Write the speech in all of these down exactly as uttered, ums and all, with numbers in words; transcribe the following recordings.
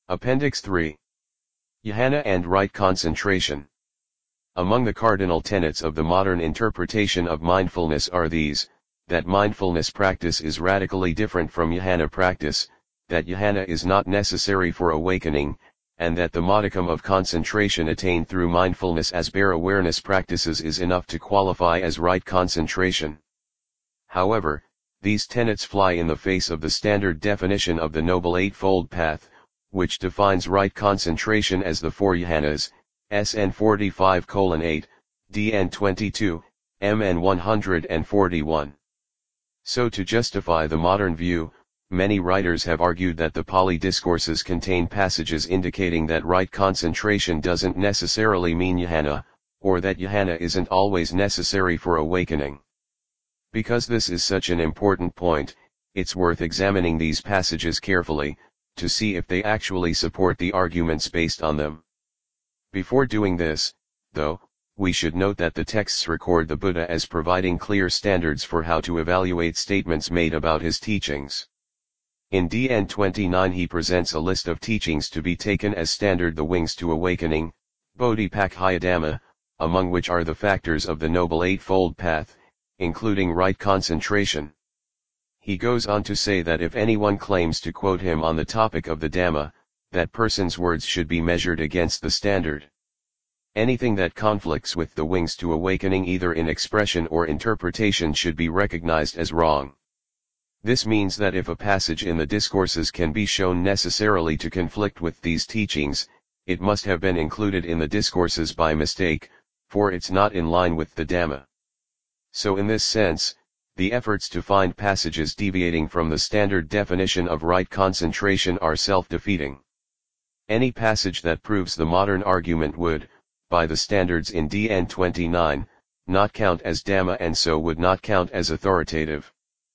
Appendix three. Jhana and right concentration. Among the cardinal tenets of the modern interpretation of mindfulness are these: that mindfulness practice is radically different from jhana practice, that jhana is not necessary for awakening, and that the modicum of concentration attained through mindfulness as bare awareness practices is enough to qualify as right concentration. However, these tenets fly in the face of the standard definition of the Noble Eightfold Path, which defines right concentration as the four jhanas, S N forty-five colon eight, D N twenty-two, M N one hundred forty-one. So to justify the modern view, many writers have argued that the Pali discourses contain passages indicating that right concentration doesn't necessarily mean jhana, or that jhana isn't always necessary for awakening. Because this is such an important point, it's worth examining these passages carefully, to see if they actually support the arguments based on them. Before doing this, though, we should note that the texts record the Buddha as providing clear standards for how to evaluate statements made about his teachings. In D N twenty-nine he presents a list of teachings to be taken as standard: the wings to awakening, Bodhipakkhayadhamma, among which are the factors of the Noble Eightfold Path, including right concentration. He goes on to say that if anyone claims to quote him on the topic of the Dhamma, that person's words should be measured against the standard. Anything that conflicts with the wings to awakening either in expression or interpretation should be recognized as wrong. This means that if a passage in the discourses can be shown necessarily to conflict with these teachings, it must have been included in the discourses by mistake, for it's not in line with the Dhamma. So in this sense, the efforts to find passages deviating from the standard definition of right concentration are self-defeating. Any passage that proves the modern argument would, by the standards in D N twenty-nine, not count as Dhamma and so would not count as authoritative.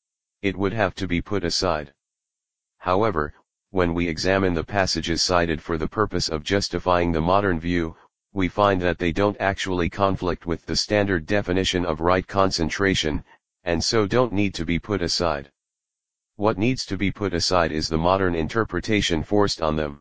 It would have to be put aside. However, when we examine the passages cited for the purpose of justifying the modern view, we find that they don't actually conflict with the standard definition of right concentration, and so don't need to be put aside. What needs to be put aside is the modern interpretation forced on them.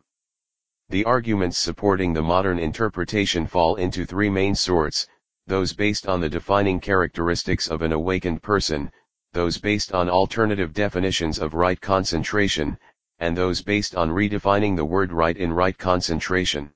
The arguments supporting the modern interpretation fall into three main sorts: those based on the defining characteristics of an awakened person, those based on alternative definitions of right concentration, and those based on redefining the word right in right concentration.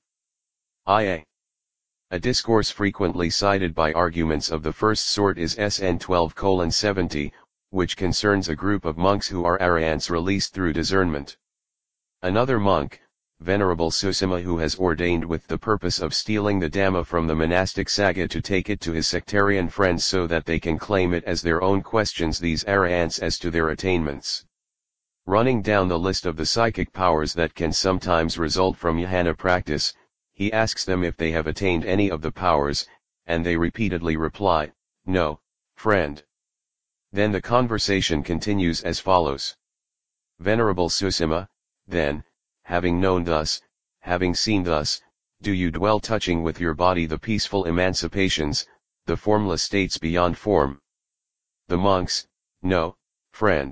I A. A discourse frequently cited by arguments of the first sort is S N twelve colon seventy, which concerns a group of monks who are arahants released through discernment. Another monk, Venerable Susima, who has ordained with the purpose of stealing the Dhamma from the monastic Sangha to take it to his sectarian friends so that they can claim it as their own, questions these arahants as to their attainments. Running down the list of the psychic powers that can sometimes result from jhana practice, he asks them if they have attained any of the powers, and they repeatedly reply, "No, friend." Then the conversation continues as follows. Venerable Susima, then, having known thus, having seen thus, do you dwell touching with your body the peaceful emancipations, the formless states beyond form? The monks, no, friend.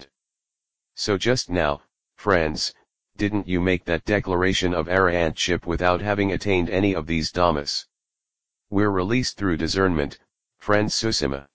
So just now, friends, didn't you make that declaration of arahantship without having attained any of these dhammas? We're released through discernment, friend Susima.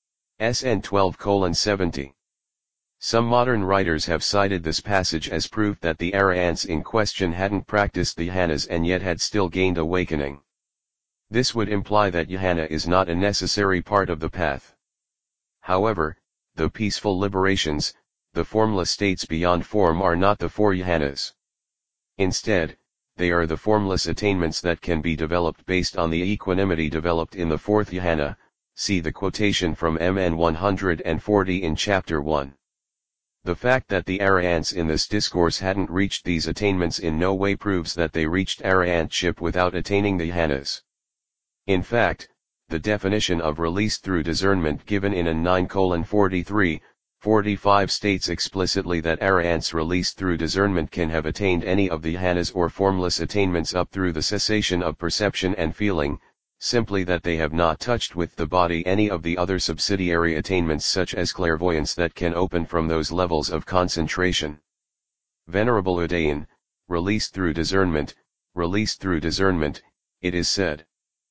S N twelve colon seventy. Some modern writers have cited this passage as proof that the arahants in question hadn't practiced the jhanas and yet had still gained awakening. This would imply that jhana is not a necessary part of the path. However, the peaceful liberations, the formless states beyond form, are not the four jhanas. Instead, they are the formless attainments that can be developed based on the equanimity developed in the fourth jhana. See the quotation from M N one hundred forty in chapter one. The fact that the arahants in this discourse hadn't reached these attainments in no way proves that they reached arahantship without attaining the jhanas. In fact, the definition of release through discernment given in N nine colon forty-three, forty-five states explicitly that arahants released through discernment can have attained any of the jhanas or formless attainments up through the cessation of perception and feeling, simply that they have not touched with the body any of the other subsidiary attainments such as clairvoyance that can open from those levels of concentration. Venerable Udayan, released through discernment, released through discernment, it is said.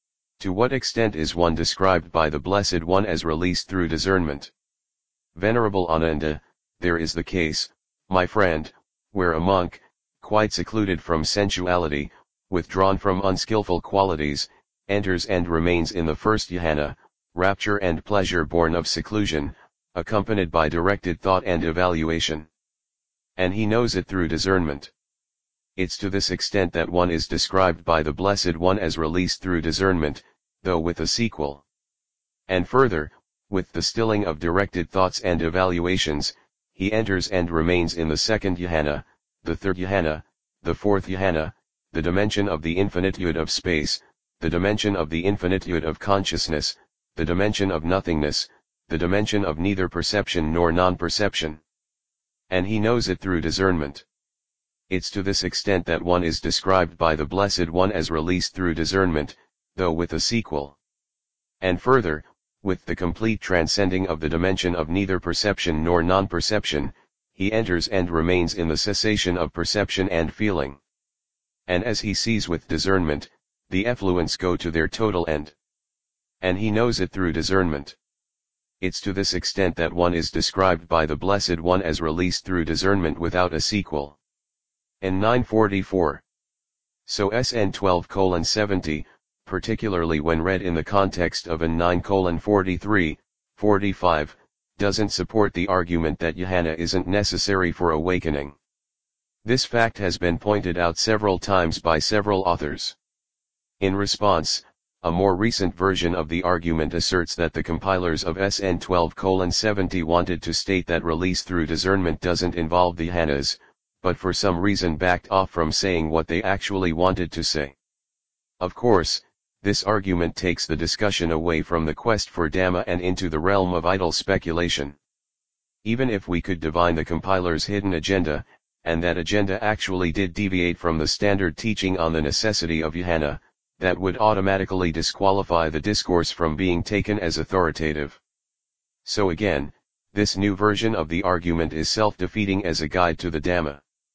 To what extent is one described by the Blessed One as released through discernment? Venerable Ananda, there is the case, my friend, where a monk, quite secluded from sensuality, withdrawn from unskillful qualities, enters and remains in the first jhana, rapture and pleasure born of seclusion, accompanied by directed thought and evaluation. And he knows it through discernment. It's to this extent that one is described by the Blessed One as released through discernment, though with a sequel. And further, with the stilling of directed thoughts and evaluations, he enters and remains in the second jhana, the third jhana, the fourth jhana, the dimension of the infinitude of space, the dimension of the infinitude of consciousness, the dimension of nothingness, the dimension of neither perception nor non-perception. And he knows it through discernment. It's to this extent that one is described by the Blessed One as released through discernment, though with a sequel. And further, with the complete transcending of the dimension of neither perception nor non-perception, he enters and remains in the cessation of perception and feeling. And as he sees with discernment, the effluents go to their total end. And he knows it through discernment. It's to this extent that one is described by the Blessed One as released through discernment without a sequel. N nine forty-four. So S N twelve seventy, particularly when read in the context of N nine forty-three, forty-five, doesn't support the argument that jhana isn't necessary for awakening. This fact has been pointed out several times by several authors. In response, a more recent version of the argument asserts that the compilers of S N twelve seventy wanted to state that release through discernment doesn't involve the jhanas, but for some reason backed off from saying what they actually wanted to say. Of course, this argument takes the discussion away from the quest for Dhamma and into the realm of idle speculation. Even if we could divine the compiler's hidden agenda, and that agenda actually did deviate from the standard teaching on the necessity of jhana, that would automatically disqualify the discourse from being taken as authoritative. So again, this new version of the argument is self-defeating as a guide to the Dhamma.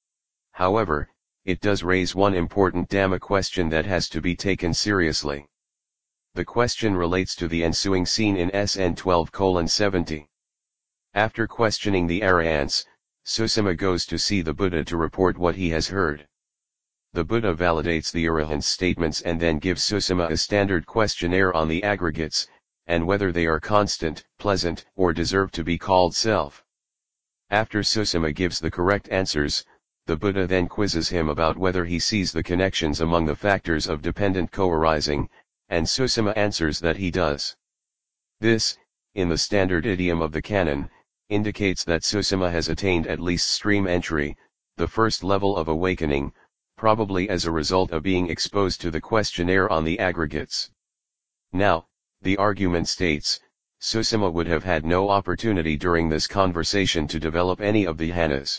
However, it does raise one important Dhamma question that has to be taken seriously. The question relates to the ensuing scene in S N twelve seventy. After questioning the Arahants, Susima goes to see the Buddha to report what he has heard. The Buddha validates the Arahant's statements and then gives Susima a standard questionnaire on the aggregates, and whether they are constant, pleasant, or deserve to be called self. After Susima gives the correct answers, the Buddha then quizzes him about whether he sees the connections among the factors of dependent co-arising, and Susima answers that he does. This, in the standard idiom of the canon, indicates that Susima has attained at least stream entry, the first level of awakening, probably as a result of being exposed to the questionnaire on the aggregates. Now, the argument states, Susima would have had no opportunity during this conversation to develop any of the jhanas.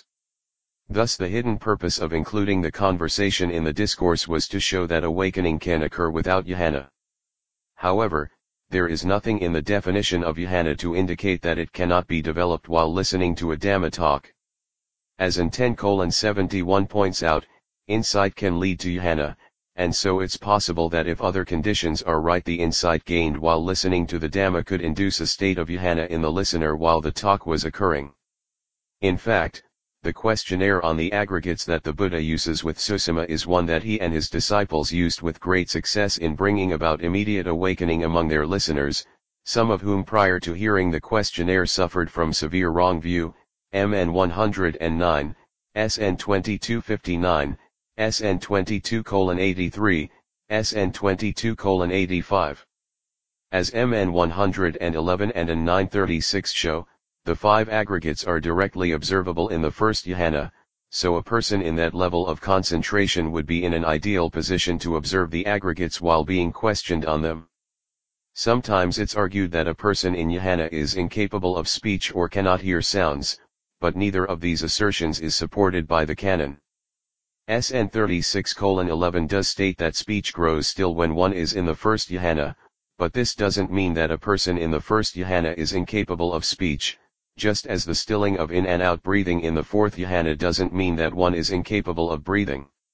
Thus the hidden purpose of including the conversation in the discourse was to show that awakening can occur without jhana. However, there is nothing in the definition of jhana to indicate that it cannot be developed while listening to a Dhamma talk. As N ten seventy-one points out, insight can lead to jhana, and so it's possible that if other conditions are right, the insight gained while listening to the Dhamma could induce a state of jhana in the listener while the talk was occurring. In fact, the questionnaire on the aggregates that the Buddha uses with Susima is one that he and his disciples used with great success in bringing about immediate awakening among their listeners, some of whom prior to hearing the questionnaire suffered from severe wrong view, M N one oh nine, S N twenty-two fifty-nine, S N twenty-two eighty-three, S N twenty-two eighty-five. As M N one eleven and N nine thirty-six show, the five aggregates are directly observable in the first jhana, so a person in that level of concentration would be in an ideal position to observe the aggregates while being questioned on them. Sometimes it's argued that a person in jhana is incapable of speech or cannot hear sounds, but neither of these assertions is supported by the canon. S N thirty-six eleven does state that speech grows still when one is in the first jhana, but this doesn't mean that a person in the first jhana is incapable of speech, just as the stilling of in and out breathing in the fourth jhana doesn't mean that one is incapable of breathing.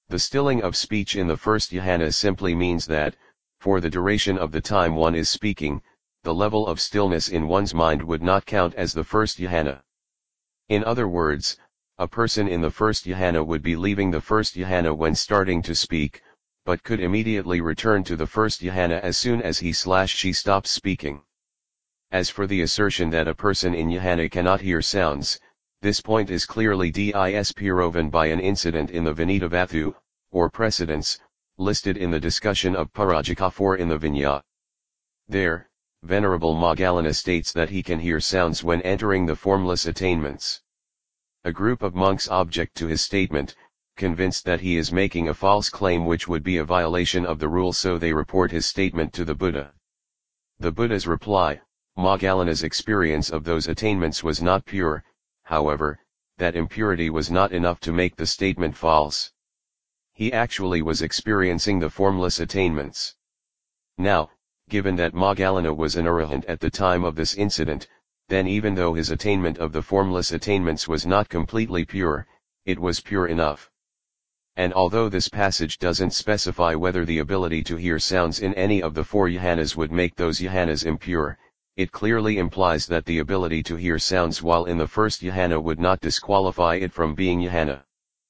The stilling of speech in the first jhana simply means that, for the duration of the time one is speaking, the level of stillness in one's mind would not count as the first jhana. In other words, a person in the first jhana would be leaving the first jhana when starting to speak, but could immediately return to the first jhana as soon as he slash she stops speaking. As for the assertion that a person in jhana cannot hear sounds, this point is clearly disproven by an incident in the Vinita Vathu, or precedents, listed in the discussion of Parajika four in the Vinaya. There, Venerable Moggallana states that he can hear sounds when entering the formless attainments. A group of monks object to his statement, convinced that he is making a false claim which would be a violation of the rule, so they report his statement to the Buddha. The Buddha's reply: Moggallana's experience of those attainments was not pure, however, that impurity was not enough to make the statement false. He actually was experiencing the formless attainments. Now, given that Moggallana was an arahant at the time of this incident, then even though his attainment of the formless attainments was not completely pure, it was pure enough. And although this passage doesn't specify whether the ability to hear sounds in any of the four jhanas would make those jhanas impure, it clearly implies that the ability to hear sounds while in the first jhana would not disqualify it from being jhana.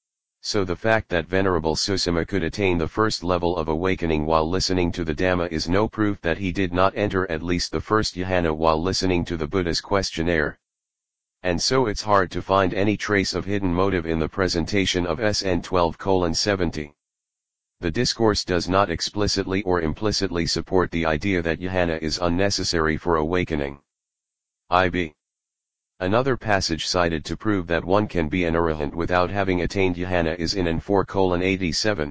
So the fact that Venerable Susama could attain the first level of awakening while listening to the Dhamma is no proof that he did not enter at least the first jhana while listening to the Buddha's questionnaire. And so it's hard to find any trace of hidden motive in the presentation of S N twelve colon seventy. The discourse does not explicitly or implicitly support the idea that jhana is unnecessary for awakening. four b. Another passage cited to prove that one can be an arahant without having attained jhana is in N four colon eighty-seven.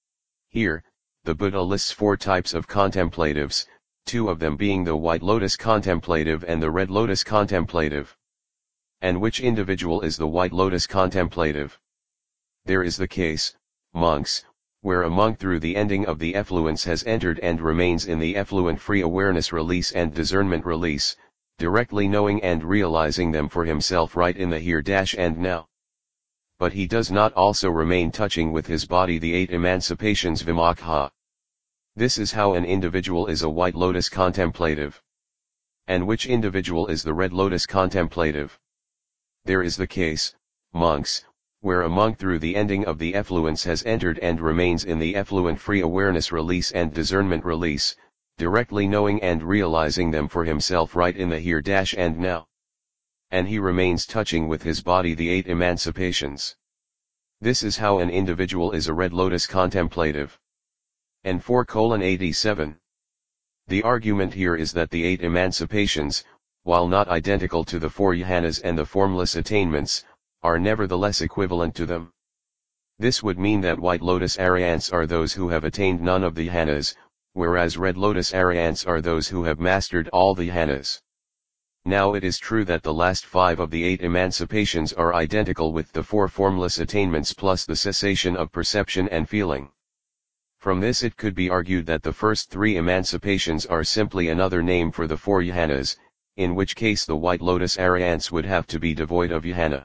Here, the Buddha lists four types of contemplatives, two of them being the white lotus contemplative and the red lotus contemplative. And which individual is the white lotus contemplative? There is the case, monks, where a monk through the ending of the effluence has entered and remains in the effluent free awareness release and discernment release, directly knowing and realizing them for himself right in the here dash and now. But he does not also remain touching with his body the eight emancipations vimokha. This is how an individual is a white lotus contemplative. And which individual is the red lotus contemplative? There is the case, monks, where a monk through the ending of the effluence has entered and remains in the effluent free awareness release and discernment release, directly knowing and realizing them for himself right in the here dash and now. And he remains touching with his body the eight emancipations. This is how an individual is a red lotus contemplative. N four colon eighty-seven. The argument here is that the eight emancipations, while not identical to the four jhanas and the formless attainments, are nevertheless equivalent to them. This would mean that white lotus arahants are those who have attained none of the jhanas, whereas red lotus arahants are those who have mastered all the jhanas. Now it is true that the last five of the eight emancipations are identical with the four formless attainments plus the cessation of perception and feeling. From this it could be argued that the first three emancipations are simply another name for the four jhanas, in which case the white lotus arahants would have to be devoid of jhana.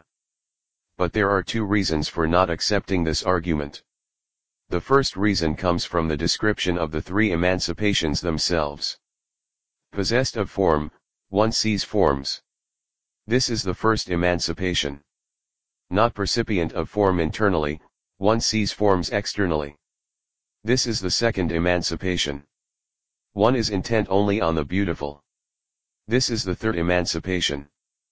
But there are two reasons for not accepting this argument. The first reason comes from the description of the three emancipations themselves. Possessed of form, one sees forms. This is the first emancipation. Not percipient of form internally, one sees forms externally. This is the second emancipation. One is intent only on the beautiful. This is the third emancipation.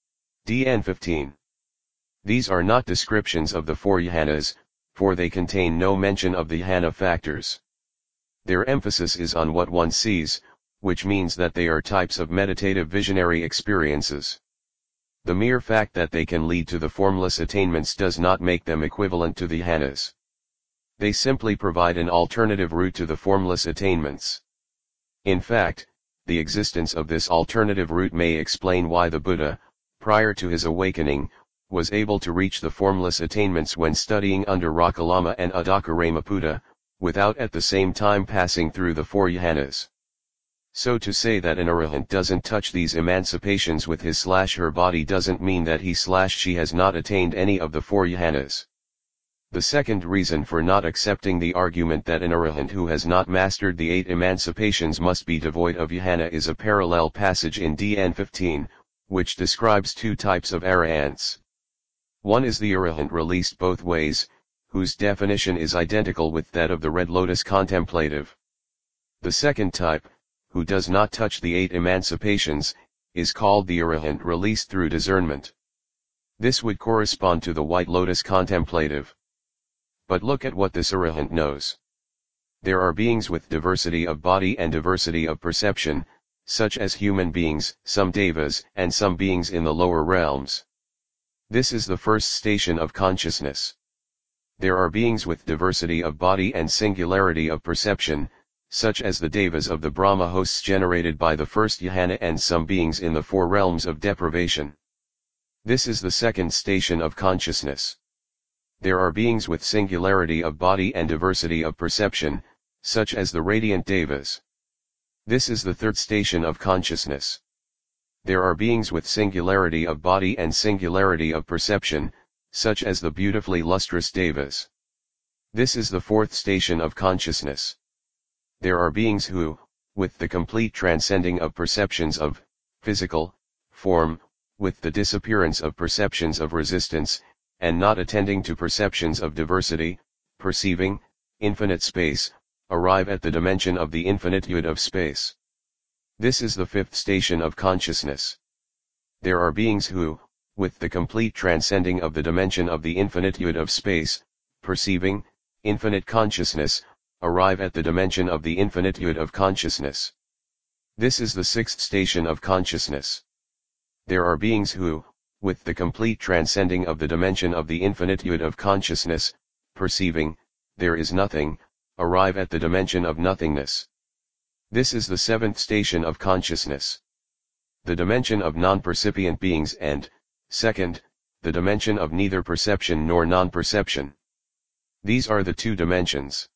D N fifteen. These are not descriptions of the four jhanas, for they contain no mention of the jhana factors. Their emphasis is on what one sees, which means that they are types of meditative visionary experiences. The mere fact that they can lead to the formless attainments does not make them equivalent to the jhanas. They simply provide an alternative route to the formless attainments. In fact, the existence of this alternative route may explain why the Buddha, prior to his awakening, was able to reach the formless attainments when studying under Rakalama and Adakaramaputa, without at the same time passing through the four jhanas. So to say that an arahant doesn't touch these emancipations with his slash her body doesn't mean that he slash she has not attained any of the four jhanas. The second reason for not accepting the argument that an arahant who has not mastered the eight emancipations must be devoid of jhana is a parallel passage in D N fifteen, which describes two types of arahants. One is the arahant released both ways, whose definition is identical with that of the Red Lotus contemplative. The second type, who does not touch the eight emancipations, is called the arahant released through discernment. This would correspond to the White Lotus contemplative. But look at what this arahant knows. There are beings with diversity of body and diversity of perception, such as human beings, some devas, and some beings in the lower realms. This is the first station of consciousness. There are beings with diversity of body and singularity of perception, such as the devas of the Brahma hosts generated by the first jhana and some beings in the four realms of deprivation. This is the second station of consciousness. There are beings with singularity of body and diversity of perception, such as the radiant devas. This is the third station of consciousness. There are beings with singularity of body and singularity of perception, such as the beautifully lustrous devas. This is the fourth station of consciousness. There are beings who, with the complete transcending of perceptions of physical form, with the disappearance of perceptions of resistance, and not attending to perceptions of diversity, perceiving infinite space, arrive at the dimension of the infinitude of space. This is the fifth station of consciousness. There are beings who, with the complete transcending of the dimension of the infinitude of space, perceiving infinite consciousness, arrive at the dimension of the infinitude of consciousness. This is the sixth station of consciousness. There are beings who, with the complete transcending of the dimension of the infinitude of consciousness, perceiving there is nothing, arrive at the dimension of nothingness. This is the seventh station of consciousness. The dimension of non-percipient beings and, second, the dimension of neither perception nor non-perception. These are the two dimensions.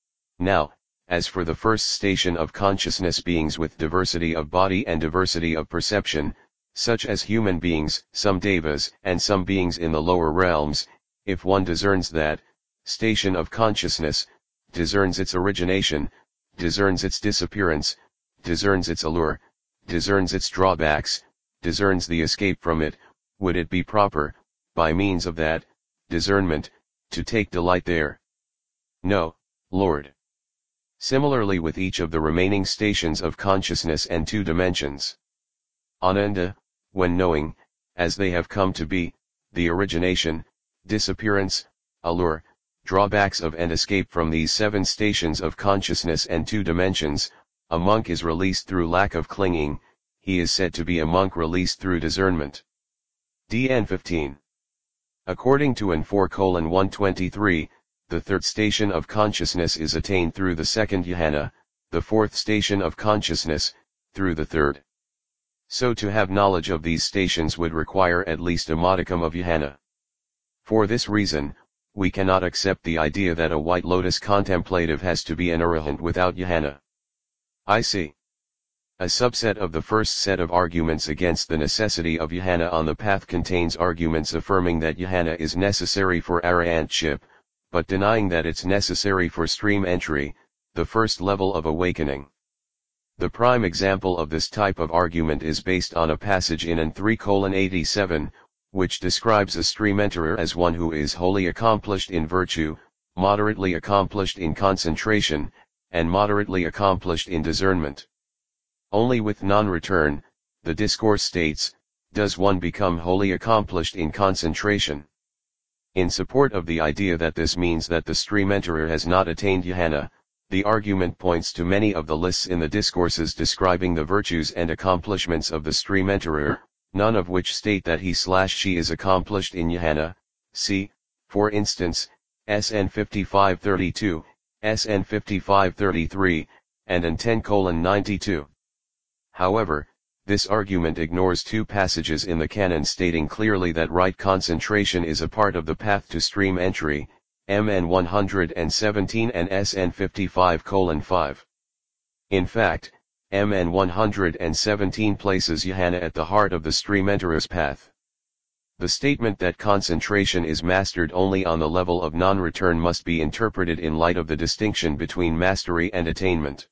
Now, as for the first station of consciousness, beings with diversity of body and diversity of perception, such as human beings, some devas, and some beings in the lower realms, if one discerns that station of consciousness, discerns its origination, discerns its disappearance, discerns its allure, discerns its drawbacks, discerns the escape from it, would it be proper, by means of that discernment, to take delight there? No, Lord. Similarly with each of the remaining stations of consciousness and two dimensions. Ananda, when knowing, as they have come to be, the origination, disappearance, allure, drawbacks of and escape from these seven stations of consciousness and two dimensions, a monk is released through lack of clinging, he is said to be a monk released through discernment. D N fifteen. According to N four colon one twenty-three, the third station of consciousness is attained through the second jhana, the fourth station of consciousness, through the third. So to have knowledge of these stations would require at least a modicum of jhana. For this reason, we cannot accept the idea that a White Lotus contemplative has to be an arahant without jhana. I see. A subset of the first set of arguments against the necessity of jhana on the path contains arguments affirming that jhana is necessary for arahantship, but denying that it's necessary for stream entry, the first level of awakening. The prime example of this type of argument is based on a passage in N three colon eighty-seven, which describes a stream enterer as one who is wholly accomplished in virtue, moderately accomplished in concentration, and moderately accomplished in discernment. Only with non-return, the discourse states, does one become wholly accomplished in concentration. In support of the idea that this means that the stream enterer has not attained jhana, the argument points to many of the lists in the discourses describing the virtues and accomplishments of the stream enterer, none of which state that he slash she is accomplished in jhana. See, for instance, S N fifty-five thirty-two, S N fifty-five thirty-three, and N ten colon ninety-two. However, this argument ignores two passages in the canon stating clearly that right concentration is a part of the path to stream entry, M N one seventeen and S N fifty-five colon five. In fact, M N one seventeen places jhana at the heart of the stream enterer's path. The statement that concentration is mastered only on the level of non-return must be interpreted in light of the distinction between mastery and attainment.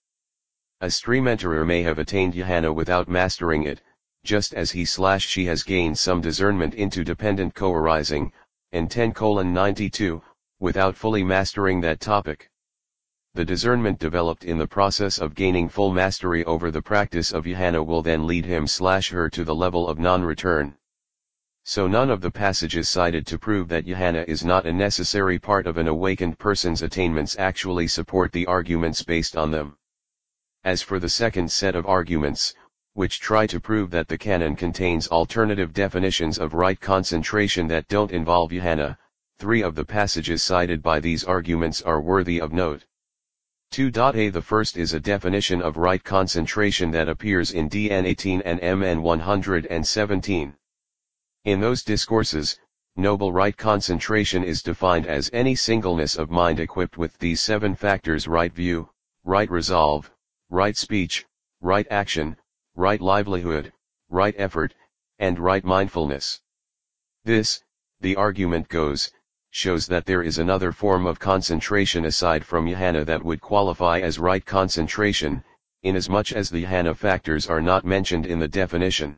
A stream enterer may have attained jhana without mastering it, just as he slash she has gained some discernment into dependent co-arising, and ten ninety-two, without fully mastering that topic. The discernment developed in the process of gaining full mastery over the practice of jhana will then lead him slash her to the level of non-return. So none of the passages cited to prove that jhana is not a necessary part of an awakened person's attainments actually support the arguments based on them. As for the second set of arguments, which try to prove that the canon contains alternative definitions of right concentration that don't involve jhana, three of the passages cited by these arguments are worthy of note. two A. The first is a definition of right concentration that appears in D N eighteen and M N one hundred seventeen. In those discourses, noble right concentration is defined as any singleness of mind equipped with these seven factors: right view, right resolve, right speech, right action, right livelihood, right effort, and right mindfulness. This, the argument goes, shows that there is another form of concentration aside from jhana that would qualify as right concentration, inasmuch as the jhana factors are not mentioned in the definition.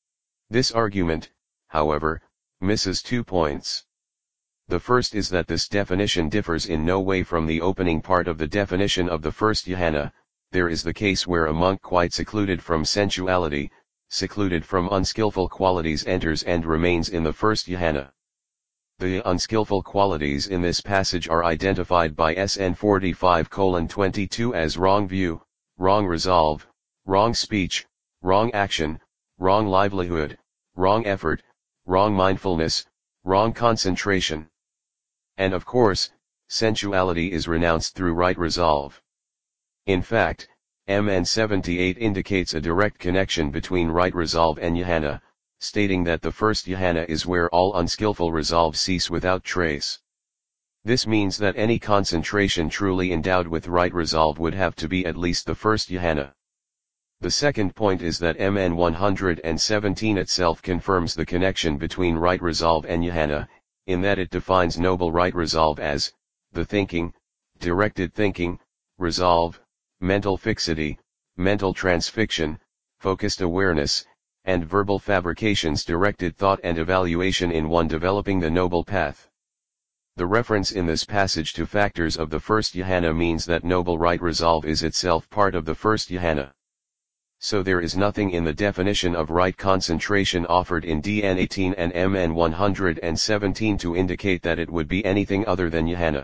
This argument, however, misses two points. The first is that this definition differs in no way from the opening part of the definition of the first jhana. There is the case where a monk quite secluded from sensuality, secluded from unskillful qualities enters and remains in the first jhana. The unskillful qualities in this passage are identified by S N forty-five twenty-two as wrong view, wrong resolve, wrong speech, wrong action, wrong livelihood, wrong effort, wrong mindfulness, wrong concentration. And of course, sensuality is renounced through right resolve. In fact, M N seventy-eight indicates a direct connection between right resolve and jhana, stating that the first jhana is where all unskillful resolve cease without trace. This means that any concentration truly endowed with right resolve would have to be at least the first jhana. The second point is that M N one hundred seventeen itself confirms the connection between right resolve and jhana, in that it defines noble right resolve as the thinking, directed thinking, resolve, mental fixity, mental transfixion, focused awareness, and verbal fabrications directed thought and evaluation in one developing the noble path. The reference in this passage to factors of the first jhana means that noble right resolve is itself part of the first jhana. So there is nothing in the definition of right concentration offered in D N eighteen and M N one hundred seventeen to indicate that it would be anything other than jhana.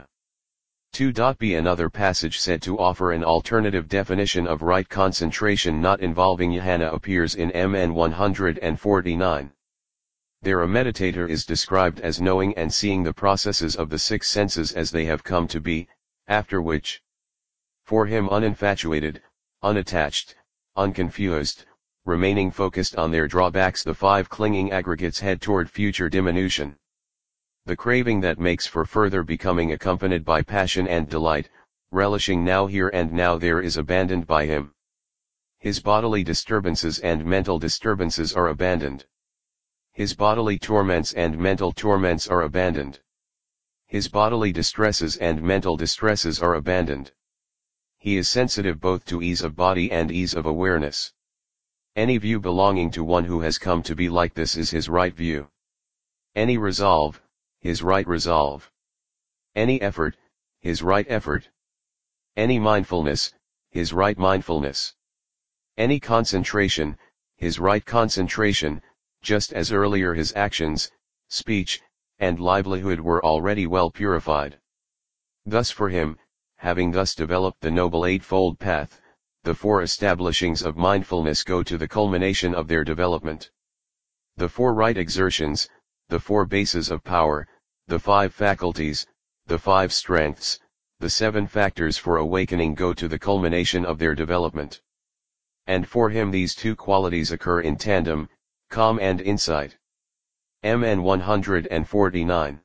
two B. Another passage said to offer an alternative definition of right concentration not involving jhana appears in M N one hundred forty-nine. There a meditator is described as knowing and seeing the processes of the six senses as they have come to be, after which, for him uninfatuated, unattached, unconfused, remaining focused on their drawbacks, the five clinging aggregates head toward future diminution. The craving that makes for further becoming accompanied by passion and delight, relishing now here and now there, is abandoned by him. His bodily disturbances and mental disturbances are abandoned. His bodily torments and mental torments are abandoned. His bodily distresses and mental distresses are abandoned. He is sensitive both to ease of body and ease of awareness. Any view belonging to one who has come to be like this is his right view. Any resolve, his right resolve. Any effort, his right effort. Any mindfulness, his right mindfulness. Any concentration, his right concentration, just as earlier his actions, speech, and livelihood were already well purified. Thus for him, having thus developed the noble eightfold path, the four establishings of mindfulness go to the culmination of their development. The four right exertions, the four bases of power, the five faculties, the five strengths, the seven factors for awakening go to the culmination of their development. And for him these two qualities occur in tandem, calm and insight. M N one hundred forty-nine.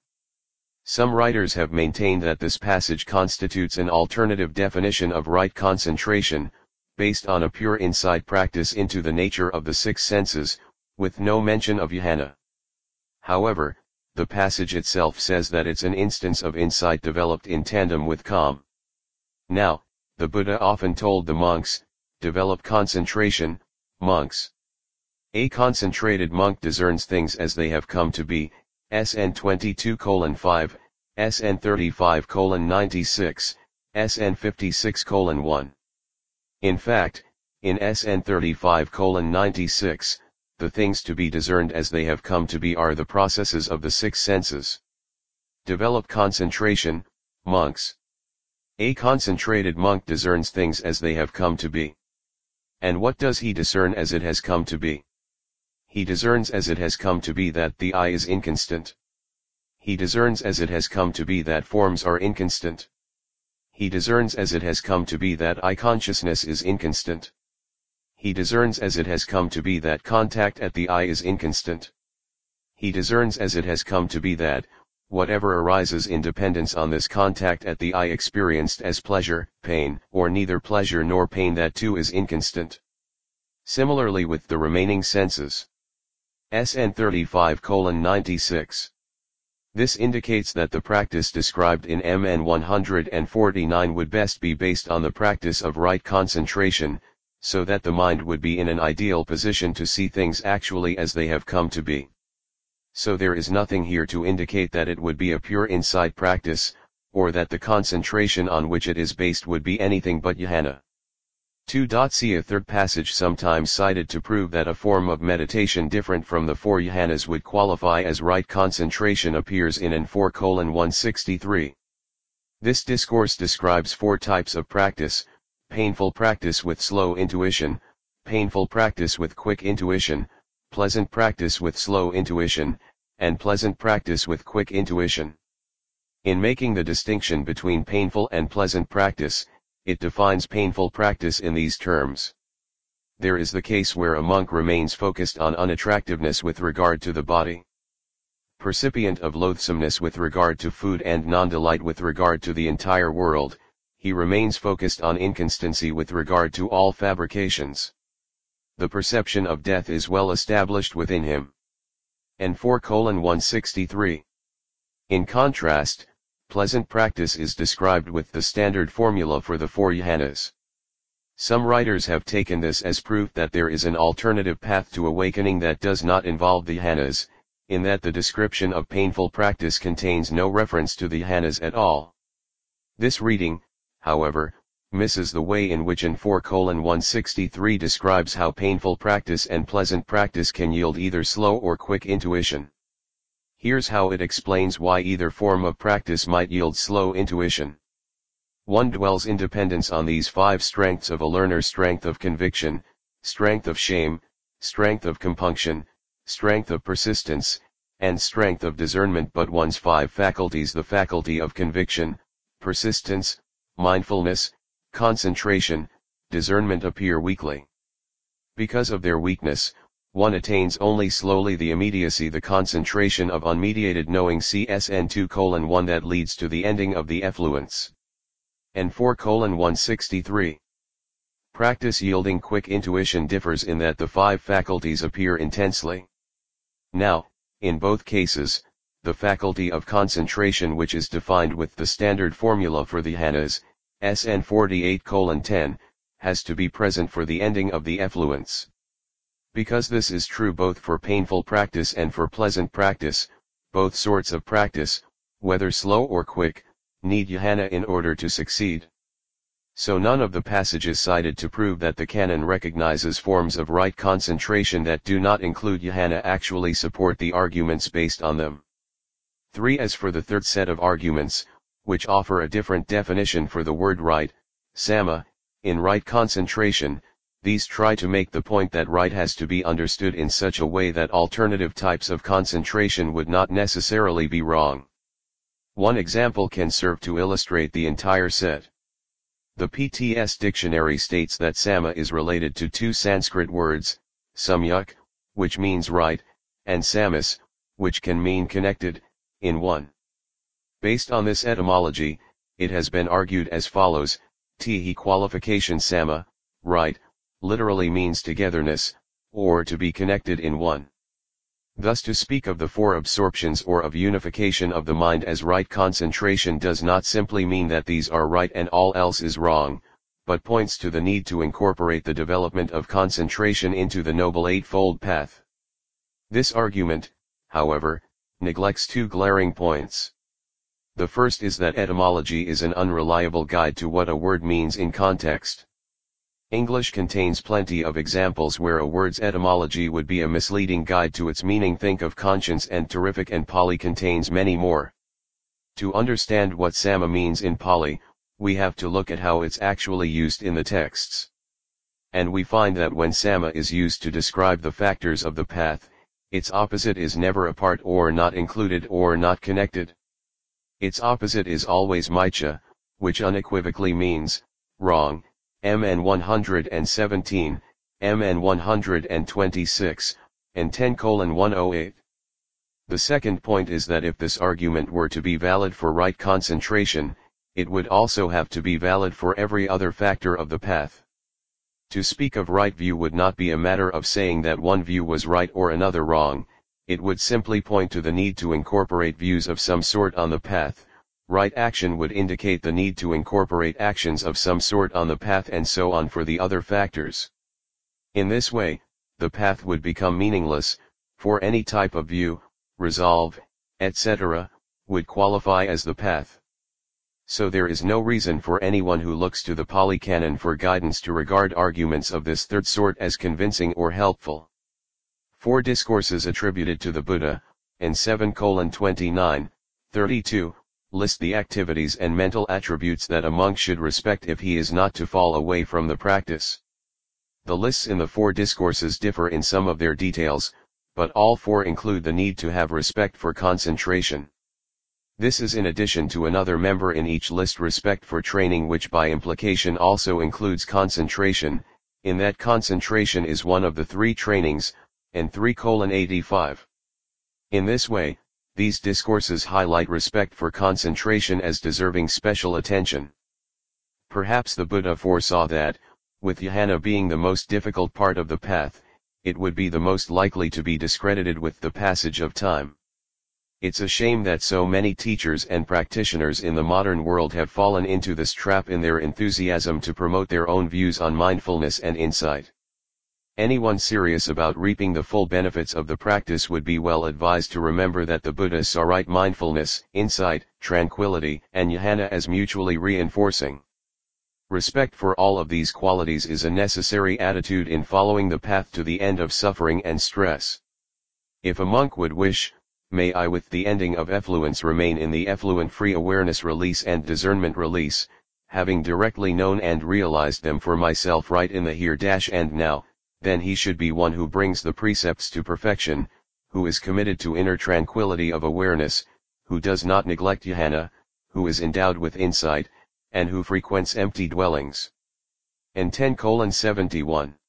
Some writers have maintained that this passage constitutes an alternative definition of right concentration, based on a pure insight practice into the nature of the six senses, with no mention of jhana. However, the passage itself says that it's an instance of insight developed in tandem with calm. Now, the Buddha often told the monks, develop concentration, monks. A concentrated monk discerns things as they have come to be, S N twenty-two colon five, S N thirty-five colon ninety-six, S N fifty-six colon one. In fact, in S N thirty-five colon ninety-six, the things to be discerned as they have come to be are the processes of the six senses. Develop concentration, monks. A concentrated monk discerns things as they have come to be. And what does he discern as it has come to be? He discerns as it has come to be that the I is inconstant. He discerns as it has come to be that forms are inconstant. He discerns as it has come to be that I consciousness is inconstant. He discerns as it has come to be that contact at the I is inconstant. He discerns as it has come to be that, whatever arises in dependence on this contact at the I experienced as pleasure, pain, or neither pleasure nor pain, that too is inconstant. Similarly with the remaining senses. S N thirty-five colon ninety-six. This indicates that the practice described in M N one forty-nine would best be based on the practice of right concentration, so that the mind would be in an ideal position to see things actually as they have come to be. So there is nothing here to indicate that it would be a pure insight practice, or that the concentration on which it is based would be anything but jhana. two. See a third passage sometimes cited to prove that a form of meditation different from the four jhanas would qualify as right concentration appears in N four colon one sixty-three. This discourse describes four types of practice: painful practice with slow intuition, painful practice with quick intuition, pleasant practice with slow intuition, and pleasant practice with quick intuition. In making the distinction between painful and pleasant practice, it defines painful practice in these terms. There is the case where a monk remains focused on unattractiveness with regard to the body, percipient of loathsomeness with regard to food and non-delight with regard to the entire world. He remains focused on inconstancy with regard to all fabrications. The perception of death is well established within him. N four colon one sixty-three. In contrast, pleasant practice is described with the standard formula for the four jhanas. Some writers have taken this as proof that there is an alternative path to awakening that does not involve the jhanas, in that the description of painful practice contains no reference to the jhanas at all. This reading, however, misses the way in which N four colon one sixty-three describes how painful practice and pleasant practice can yield either slow or quick intuition. Here's how it explains why either form of practice might yield slow intuition. one Dwells independence on these five strengths of a learner: strength of conviction, strength of shame, strength of compunction, strength of persistence, and strength of discernment. But one's five faculties, the faculty of conviction, persistence, mindfulness, concentration, discernment, appear weakly. Because of their weakness, one attains only slowly the immediacy, the concentration of unmediated knowing. C S N two colon one that leads to the ending of the effluence. N four colon one sixty-three. Practice yielding quick intuition differs in that the five faculties appear intensely. Now, in both cases, the faculty of concentration, which is defined with the standard formula for the jhanas, S N forty-eight colon ten, has to be present for the ending of the effluence. Because this is true both for painful practice and for pleasant practice, both sorts of practice, whether slow or quick, need jhana in order to succeed. So none of the passages cited to prove that the canon recognizes forms of right concentration that do not include jhana actually support the arguments based on them. three As for the third set of arguments, which offer a different definition for the word right, samma, in right concentration, these try to make the point that right has to be understood in such a way that alternative types of concentration would not necessarily be wrong. One example can serve to illustrate the entire set. The P T S dictionary states that samma is related to two Sanskrit words, samyak, which means right, and samas, which can mean connected, in one. Based on this etymology, it has been argued as follows: T qualification samma, right, literally means togetherness, or to be connected in one. Thus to speak of the four absorptions or of unification of the mind as right concentration does not simply mean that these are right and all else is wrong, but points to the need to incorporate the development of concentration into the Noble Eightfold Path. This argument, however, neglects two glaring points. The first is that etymology is an unreliable guide to what a word means in context. English contains plenty of examples where a word's etymology would be a misleading guide to its meaning. Think of conscience and terrific, and Pali contains many more. To understand what Sama means in Pali, we have to look at how it's actually used in the texts. And we find that when Sama is used to describe the factors of the path, its opposite is never apart or not included or not connected. Its opposite is always Micha, which unequivocally means wrong. M N one hundred seventeen, M N one hundred twenty-six, and ten colon one oh eight. The second point is that if this argument were to be valid for right concentration, it would also have to be valid for every other factor of the path. To speak of right view would not be a matter of saying that one view was right or another wrong, it would simply point to the need to incorporate views of some sort on the path. Right action would indicate the need to incorporate actions of some sort on the path, and so on for the other factors. In this way, the path would become meaningless, for any type of view, resolve, et cetera, would qualify as the path. So there is no reason for anyone who looks to the Pali Canon for guidance to regard arguments of this third sort as convincing or helpful. Four discourses attributed to the Buddha, and seven colon twenty-nine, thirty-two, list the activities and mental attributes that a monk should respect if he is not to fall away from the practice. The lists in the four discourses differ in some of their details, but all four include the need to have respect for concentration. This is in addition to another member in each list, respect for training, which by implication also includes concentration, in that concentration is one of the three trainings, and three colon eighty-five. In this way, these discourses highlight respect for concentration as deserving special attention. Perhaps the Buddha foresaw that, with dhyana being the most difficult part of the path, it would be the most likely to be discredited with the passage of time. It's a shame that so many teachers and practitioners in the modern world have fallen into this trap in their enthusiasm to promote their own views on mindfulness and insight. Anyone serious about reaping the full benefits of the practice would be well advised to remember that the Buddha saw right mindfulness, insight, tranquility, and dhyana as mutually reinforcing. Respect for all of these qualities is a necessary attitude in following the path to the end of suffering and stress. If a monk would wish, may I with the ending of effluence remain in the effluent free awareness release and discernment release, having directly known and realized them for myself right in the here and now, then he should be one who brings the precepts to perfection, who is committed to inner tranquility of awareness, who does not neglect dhyana, who is endowed with insight, and who frequents empty dwellings. And ten colon seventy-one.